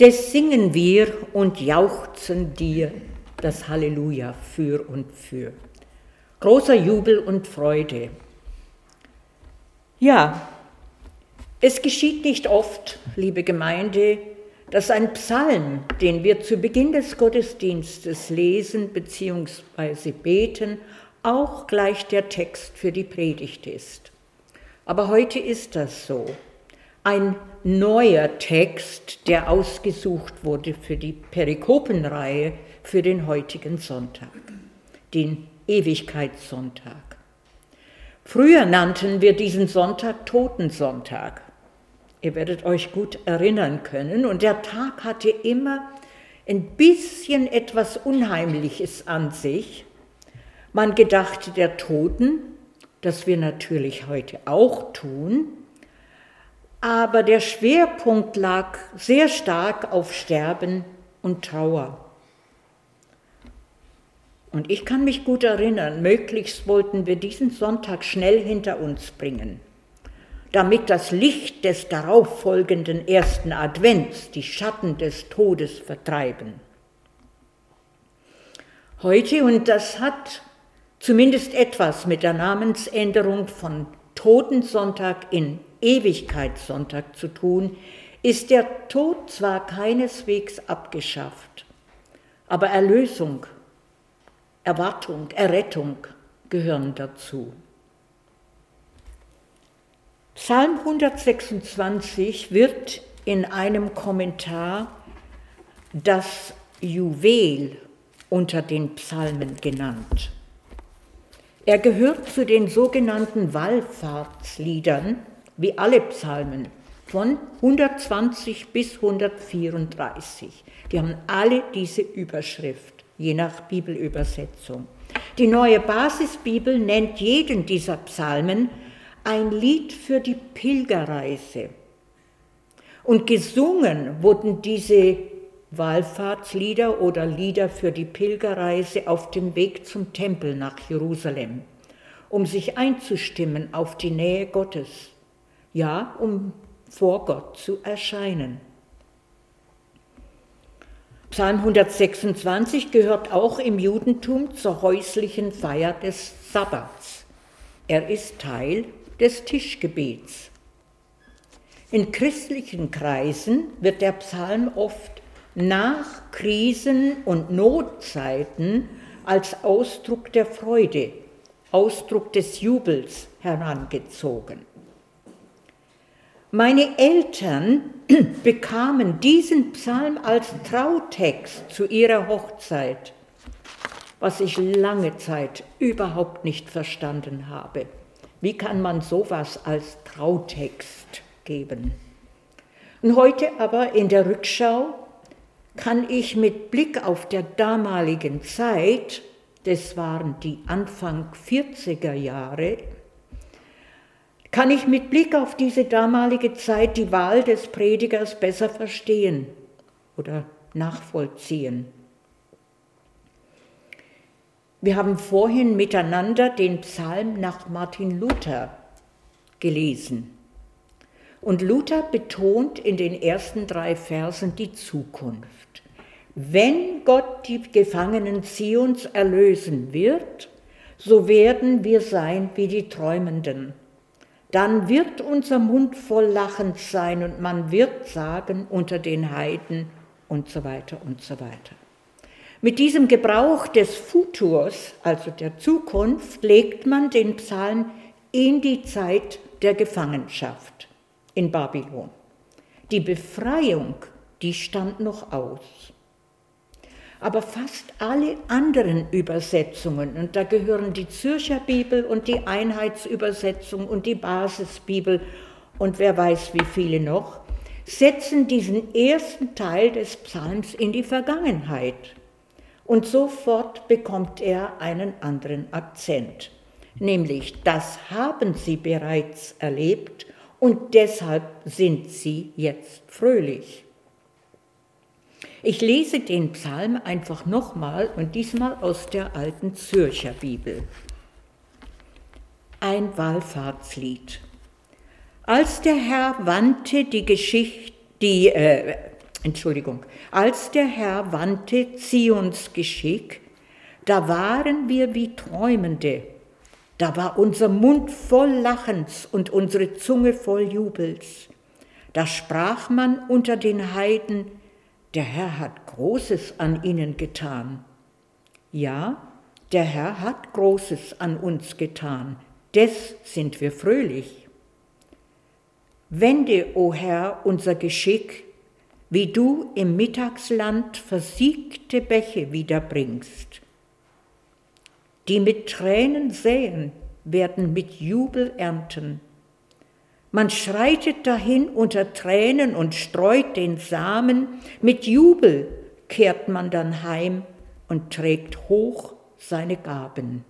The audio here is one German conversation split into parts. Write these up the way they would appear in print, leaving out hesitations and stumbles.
Des singen wir und jauchzen dir das Halleluja für und für. Großer Jubel und Freude. Ja, es geschieht nicht oft, liebe Gemeinde, dass ein Psalm, den wir zu Beginn des Gottesdienstes lesen bzw. beten, auch gleich der Text für die Predigt ist. Aber heute ist das so. Ein neuer Text, der ausgesucht wurde für die Perikopenreihe für den heutigen Sonntag, den Ewigkeitssonntag. Früher nannten wir diesen Sonntag Totensonntag. Ihr werdet euch gut erinnern können. Und der Tag hatte immer ein bisschen etwas Unheimliches an sich. Man gedachte der Toten, das wir natürlich heute auch tun, aber der Schwerpunkt lag sehr stark auf Sterben und Trauer. Und ich kann mich gut erinnern, möglichst wollten wir diesen Sonntag schnell hinter uns bringen, damit das Licht des darauffolgenden ersten Advents die Schatten des Todes vertreiben. Heute, und das hat zumindest etwas mit der Namensänderung von Totensonntag in Ewigkeitssonntag zu tun, ist der Tod zwar keineswegs abgeschafft, aber Erlösung, Erwartung, Errettung gehören dazu. Psalm 126 wird in einem Kommentar das Juwel unter den Psalmen genannt. Er gehört zu den sogenannten Wallfahrtsliedern, wie alle Psalmen, von 120 bis 134. Die haben alle diese Überschrift, je nach Bibelübersetzung. Die neue Basisbibel nennt jeden dieser Psalmen ein Lied für die Pilgerreise. Und gesungen wurden diese Wallfahrtslieder oder Lieder für die Pilgerreise auf dem Weg zum Tempel nach Jerusalem, um sich einzustimmen auf die Nähe Gottes, ja, um vor Gott zu erscheinen. Psalm 126 gehört auch im Judentum zur häuslichen Feier des Sabbats. Er ist Teil des Tischgebets. In christlichen Kreisen wird der Psalm oft nach Krisen und Notzeiten als Ausdruck der Freude, Ausdruck des Jubels herangezogen. Meine Eltern bekamen diesen Psalm als Trautext zu ihrer Hochzeit, was ich lange Zeit überhaupt nicht verstanden habe. Wie kann man sowas als Trautext geben? Und heute aber in der Rückschau kann ich mit Blick auf der damaligen Zeit, das waren die Anfang 40er Jahre, kann ich mit Blick auf diese damalige Zeit die Wahl des Predigers besser verstehen oder nachvollziehen. Wir haben vorhin miteinander den Psalm nach Martin Luther gelesen. Und Luther betont in den ersten 3 Versen die Zukunft. Wenn Gott die Gefangenen Zions erlösen wird, so werden wir sein wie die Träumenden. Dann wird unser Mund voll Lachens sein und man wird sagen unter den Heiden und so weiter und so weiter. Mit diesem Gebrauch des Futurs, also der Zukunft, legt man den Psalm in die Zeit der Gefangenschaft in Babylon. Die Befreiung, die stand noch aus. Aber fast alle anderen Übersetzungen, und da gehören die Zürcher Bibel und die Einheitsübersetzung und die Basisbibel und wer weiß wie viele noch, setzen diesen ersten Teil des Psalms in die Vergangenheit. Und sofort bekommt er einen anderen Akzent, nämlich das haben sie bereits erlebt und deshalb sind sie jetzt fröhlich. Ich lese den Psalm einfach nochmal und diesmal aus der alten Zürcher Bibel. Ein Wallfahrtslied. Als der Herr wandte die als der Herr wandte Zions Geschick, da waren wir wie Träumende, da war unser Mund voll Lachens und unsere Zunge voll Jubels. Da sprach man unter den Heiden, der Herr hat Großes an ihnen getan. Ja, der Herr hat Großes an uns getan, des sind wir fröhlich. Wende, o Herr, unser Geschick, wie du im Mittagsland versiegte Bäche wiederbringst. Die mit Tränen säen, werden mit Jubel ernten. Man schreitet dahin unter Tränen und streut den Samen, mit Jubel kehrt man dann heim und trägt hoch seine Gaben.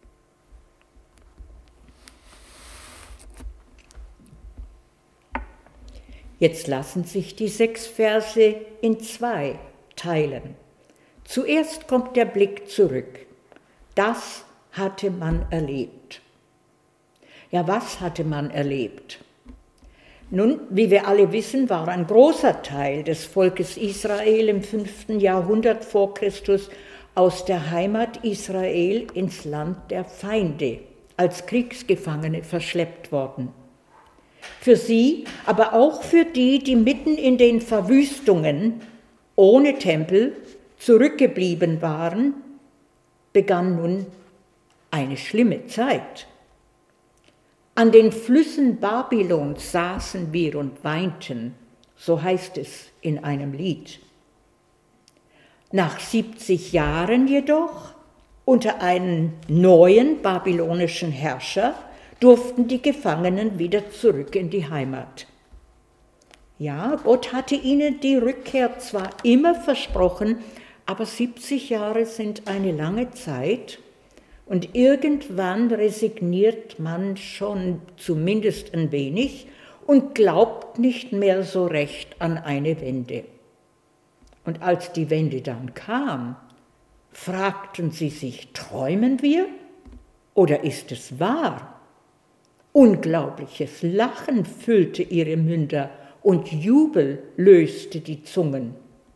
Jetzt lassen sich die 6 Verse in 2 teilen. Zuerst kommt der Blick zurück. Das hatte man erlebt. Ja, was hatte man erlebt? Nun, wie wir alle wissen, war ein großer Teil des Volkes Israel im 5. Jahrhundert vor Christus aus der Heimat Israel ins Land der Feinde als Kriegsgefangene verschleppt worden. Für sie, aber auch für die, die mitten in den Verwüstungen ohne Tempel zurückgeblieben waren, begann nun eine schlimme Zeit. An den Flüssen Babylons saßen wir und weinten, so heißt es in einem Lied. Nach 70 Jahren jedoch, unter einem neuen babylonischen Herrscher, durften die Gefangenen wieder zurück in die Heimat. Ja, Gott hatte ihnen die Rückkehr zwar immer versprochen, aber 70 Jahre sind eine lange Zeit und irgendwann resigniert man schon zumindest ein wenig und glaubt nicht mehr so recht an eine Wende. Und als die Wende dann kam, fragten sie sich, träumen wir oder ist es wahr? Unglaubliches Lachen füllte ihre Münder und Jubel löste die Zungen.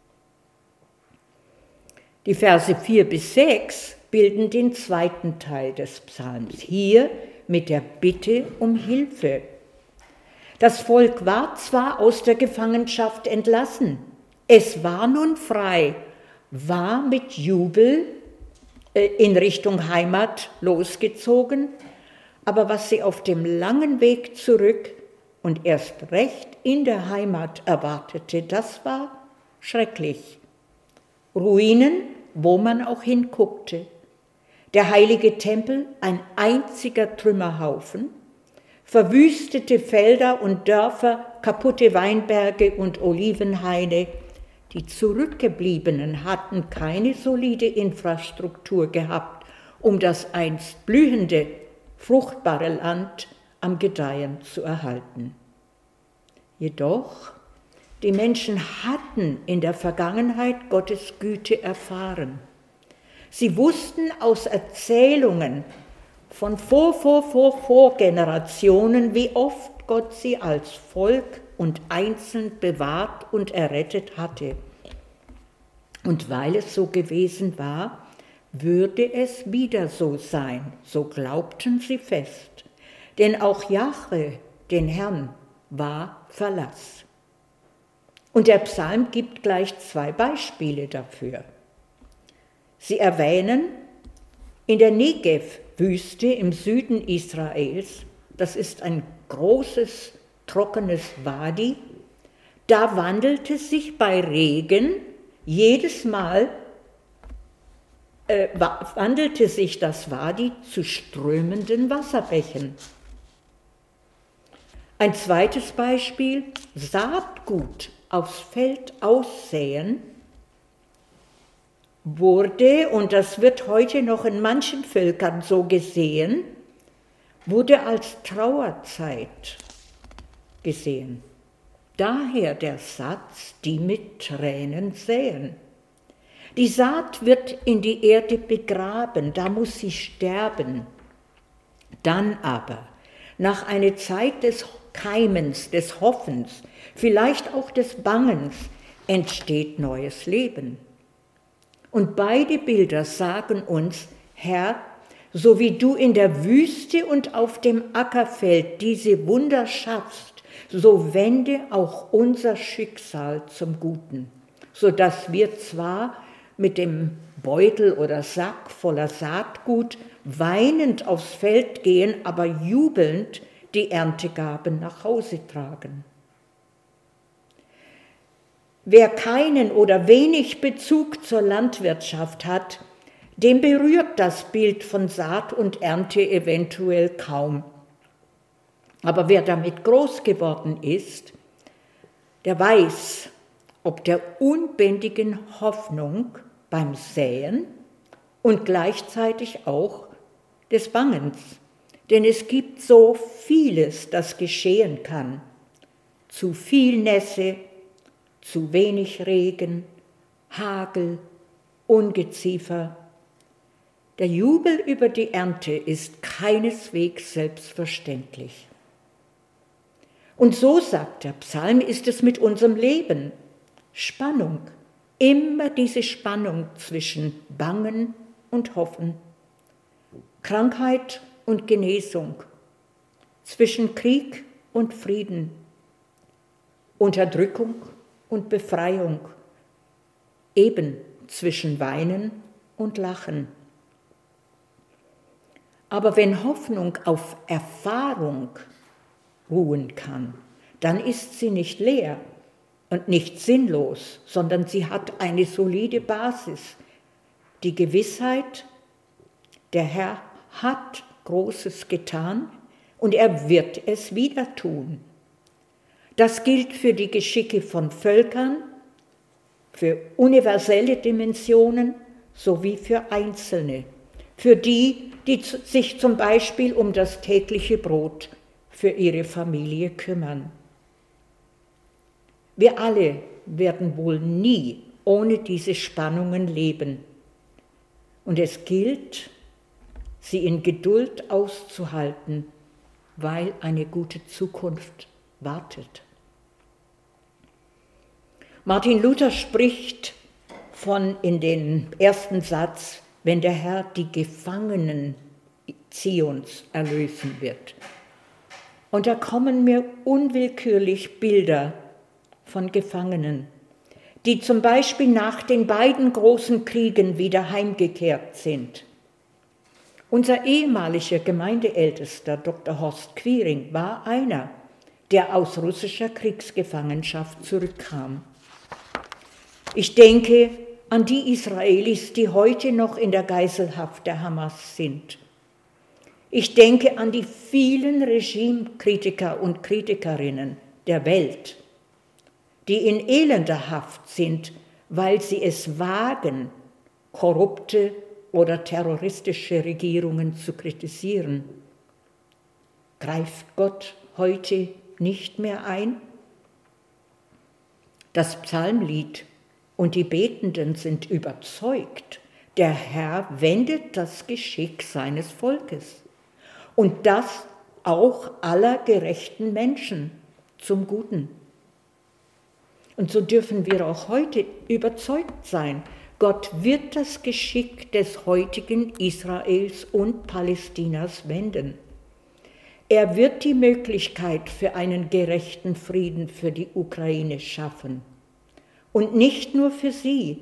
Die Verse 4 bis 6 bilden den zweiten Teil des Psalms, hier mit der Bitte um Hilfe. Das Volk war zwar aus der Gefangenschaft entlassen, es war nun frei, war mit Jubel in Richtung Heimat losgezogen, aber was sie auf dem langen Weg zurück und erst recht in der Heimat erwartete, das war schrecklich. Ruinen, wo man auch hinguckte. Der heilige Tempel, ein einziger Trümmerhaufen, verwüstete Felder und Dörfer, kaputte Weinberge und Olivenhaine. Die Zurückgebliebenen hatten keine solide Infrastruktur gehabt, um das einst blühende, fruchtbare Land am Gedeihen zu erhalten. Jedoch, die Menschen hatten in der Vergangenheit Gottes Güte erfahren. Sie wussten aus Erzählungen von Vorgenerationen, wie oft Gott sie als Volk und einzeln bewahrt und errettet hatte. Und weil es so gewesen war, würde es wieder so sein, so glaubten sie fest. Denn auch Jahwe, den Herrn, war Verlass. Und der Psalm gibt gleich 2 Beispiele dafür. Sie erwähnen, in der Negev-Wüste im Süden Israels, das ist ein großes, trockenes Wadi, da wandelte sich bei Regen jedes Mal wandelte sich das Wadi zu strömenden Wasserbächen. Ein zweites Beispiel, Saatgut aufs Feld aussäen, wurde, und das wird heute noch in manchen Völkern so gesehen, wurde als Trauerzeit gesehen. Daher der Satz, die mit Tränen säen. Die Saat wird in die Erde begraben, da muss sie sterben. Dann aber, nach einer Zeit des Keimens, des Hoffens, vielleicht auch des Bangens, entsteht neues Leben. Und beide Bilder sagen uns, Herr, so wie du in der Wüste und auf dem Ackerfeld diese Wunder schaffst, so wende auch unser Schicksal zum Guten, sodass wir zwar mit dem Beutel oder Sack voller Saatgut weinend aufs Feld gehen, aber jubelnd die Erntegaben nach Hause tragen. Wer keinen oder wenig Bezug zur Landwirtschaft hat, dem berührt das Bild von Saat und Ernte eventuell kaum. Aber wer damit groß geworden ist, der weiß, ob der unbändigen Hoffnung beim Säen und gleichzeitig auch des Bangens. Denn es gibt so vieles, das geschehen kann. Zu viel Nässe, zu wenig Regen, Hagel, Ungeziefer. Der Jubel über die Ernte ist keineswegs selbstverständlich. Und so, sagt der Psalm, ist es mit unserem Leben. Spannung, immer diese Spannung zwischen Bangen und Hoffen, Krankheit und Genesung, zwischen Krieg und Frieden, Unterdrückung und Befreiung, eben zwischen Weinen und Lachen. Aber wenn Hoffnung auf Erfahrung ruhen kann, dann ist sie nicht leer und nicht sinnlos, sondern sie hat eine solide Basis. Die Gewissheit, der Herr hat Großes getan und er wird es wieder tun. Das gilt für die Geschicke von Völkern, für universelle Dimensionen sowie für Einzelne, für die, die sich zum Beispiel um das tägliche Brot für ihre Familie kümmern. Wir alle werden wohl nie ohne diese Spannungen leben. Und es gilt, sie in Geduld auszuhalten, weil eine gute Zukunft wartet. Martin Luther spricht von in den ersten Satz, wenn der Herr die Gefangenen Zions erlösen wird. Und da kommen mir unwillkürlich Bilder von Gefangenen, die zum Beispiel nach den beiden großen Kriegen wieder heimgekehrt sind. Unser ehemaliger Gemeindeältester Dr. Horst Quiring war einer, der aus russischer Kriegsgefangenschaft zurückkam. Ich denke an die Israelis, die heute noch in der Geiselhaft der Hamas sind. Ich denke an die vielen Regimekritiker und Kritikerinnen der Welt, die in elender Haft sind, weil sie es wagen, korrupte oder terroristische Regierungen zu kritisieren. Greift Gott heute nicht mehr ein? Das Psalmlied und die Betenden sind überzeugt, der Herr wendet das Geschick seines Volkes. Und das auch aller gerechten Menschen zum Guten. Und so dürfen wir auch heute überzeugt sein, Gott wird das Geschick des heutigen Israels und Palästinas wenden. Er wird die Möglichkeit für einen gerechten Frieden für die Ukraine schaffen. Und nicht nur für sie,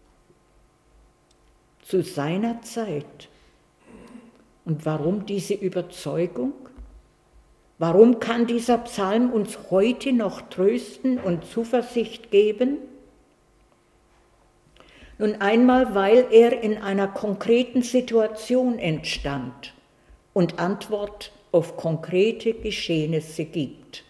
zu seiner Zeit. Und warum diese Überzeugung? Warum kann dieser Psalm uns heute noch trösten und Zuversicht geben? Nun einmal, weil er in einer konkreten Situation entstand und Antwort auf konkrete Geschehnisse gibt.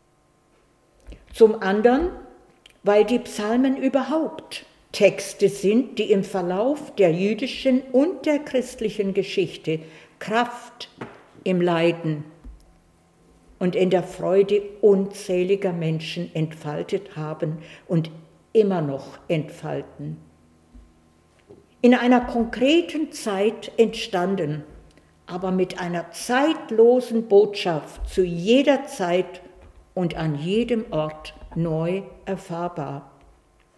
Zum anderen, weil die Psalmen überhaupt Texte sind, die im Verlauf der jüdischen und der christlichen Geschichte Kraft im Leiden und in der Freude unzähliger Menschen entfaltet haben und immer noch entfalten. In einer konkreten Zeit entstanden, aber mit einer zeitlosen Botschaft zu jeder Zeit und an jedem Ort neu erfahrbar.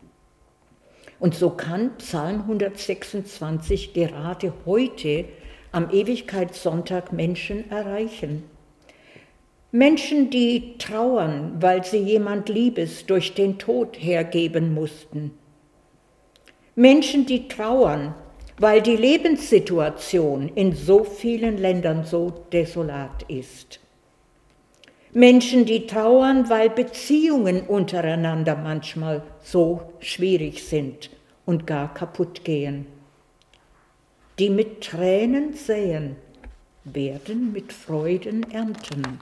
Und so kann Psalm 126 gerade heute am Ewigkeitssonntag Menschen erreichen. Menschen, die trauern, weil sie jemand Liebes durch den Tod hergeben mussten. Menschen, die trauern, weil die Lebenssituation in so vielen Ländern so desolat ist. Menschen, die trauern, weil Beziehungen untereinander manchmal so schwierig sind und gar kaputt gehen. Die mit Tränen säen, werden mit Freuden ernten.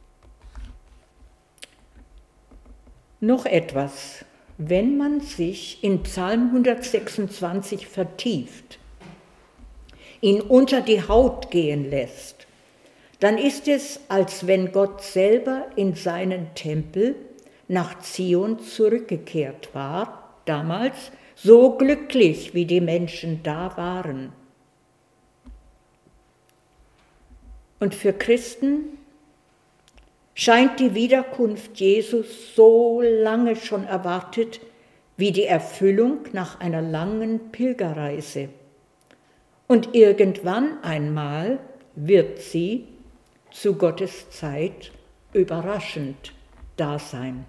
Noch etwas, wenn man sich in Psalm 126 vertieft, ihn unter die Haut gehen lässt, dann ist es, als wenn Gott selber in seinen Tempel nach Zion zurückgekehrt war, damals so glücklich, wie die Menschen da waren. Und für Christen scheint die Wiederkunft Jesus so lange schon erwartet, wie die Erfüllung nach einer langen Pilgerreise. Und irgendwann einmal wird sie zu Gottes Zeit überraschend da sein.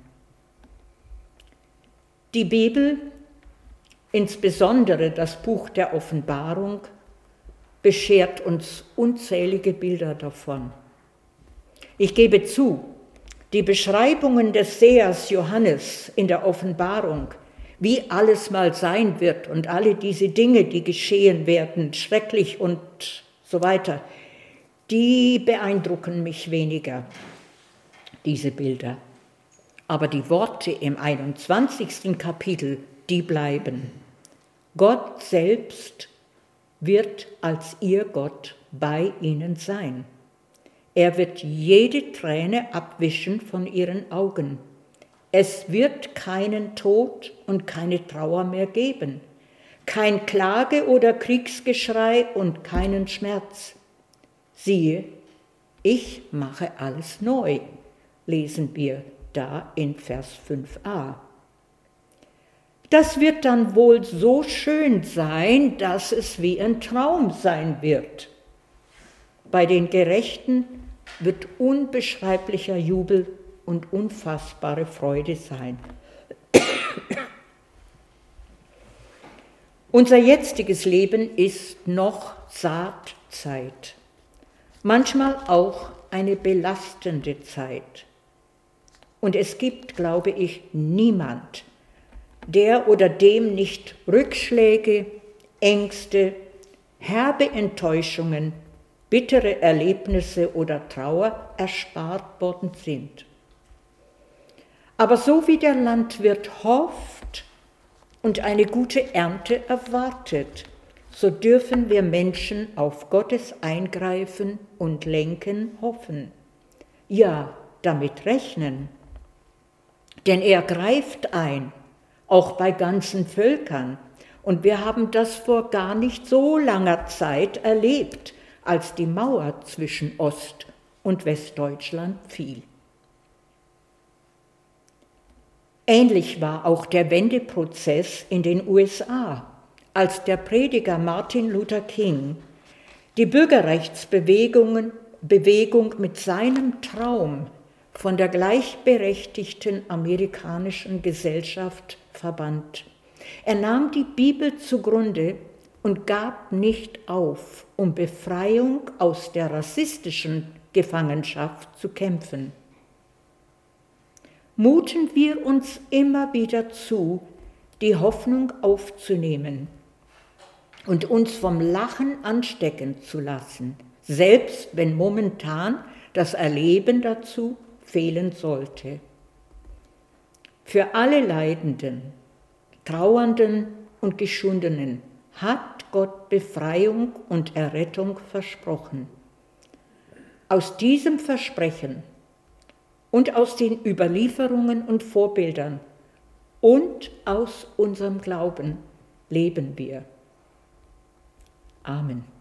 Die Bibel, insbesondere das Buch der Offenbarung, beschert uns unzählige Bilder davon. Ich gebe zu, die Beschreibungen des Sehers Johannes in der Offenbarung, wie alles mal sein wird und alle diese Dinge, die geschehen werden, schrecklich und so weiter, die beeindrucken mich weniger, diese Bilder. Aber die Worte im 21. Kapitel, die bleiben. Gott selbst wird als ihr Gott bei ihnen sein. Er wird jede Träne abwischen von ihren Augen. Es wird keinen Tod und keine Trauer mehr geben, kein Klage- oder Kriegsgeschrei und keinen Schmerz. Siehe, ich mache alles neu, lesen wir da in Vers 5a. Das wird dann wohl so schön sein, dass es wie ein Traum sein wird. Bei den Gerechten wird unbeschreiblicher Jubel und unfassbare Freude sein. Unser jetziges Leben ist noch Saatzeit. Manchmal auch eine belastende Zeit. Und es gibt, glaube ich, niemand, der oder dem nicht Rückschläge, Ängste, herbe Enttäuschungen, bittere Erlebnisse oder Trauer erspart worden sind. Aber so wie der Landwirt hofft und eine gute Ernte erwartet, so dürfen wir Menschen auf Gottes Eingreifen und Lenken hoffen. Ja, damit rechnen. Denn er greift ein, auch bei ganzen Völkern. Und wir haben das vor gar nicht so langer Zeit erlebt, als die Mauer zwischen Ost- und Westdeutschland fiel. Ähnlich war auch der Wendeprozess in den USA, als der Prediger Martin Luther King die Bürgerrechtsbewegung mit seinem Traum von der gleichberechtigten amerikanischen Gesellschaft verband. Er nahm die Bibel zugrunde und gab nicht auf, um Befreiung aus der rassistischen Gefangenschaft zu kämpfen. Muten wir uns immer wieder zu, die Hoffnung aufzunehmen und uns vom Lachen anstecken zu lassen, selbst wenn momentan das Erleben dazu fehlen sollte. Für alle Leidenden, Trauernden und Geschundenen hat Gott Befreiung und Errettung versprochen. Aus diesem Versprechen und aus den Überlieferungen und Vorbildern und aus unserem Glauben leben wir. Amen.